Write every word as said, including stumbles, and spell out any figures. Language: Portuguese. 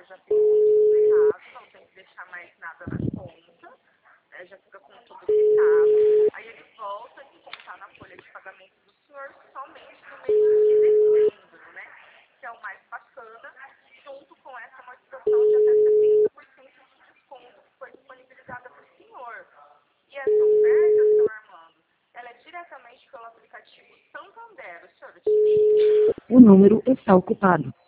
já tem tudo quitado, não tem que deixar mais nada na conta, né, já fica com tudo quitado. Aí ele volta a descontar na folha de pagamento do senhor somente no mês de dezembro, né? Que é o mais bacana, junto com essa modificação de até setenta por cento de desconto que foi disponibilizada para o senhor. E essa oferta, senhor Armando, ela é diretamente pelo aplicativo Santander. O senhor utiliza? O número está ocupado.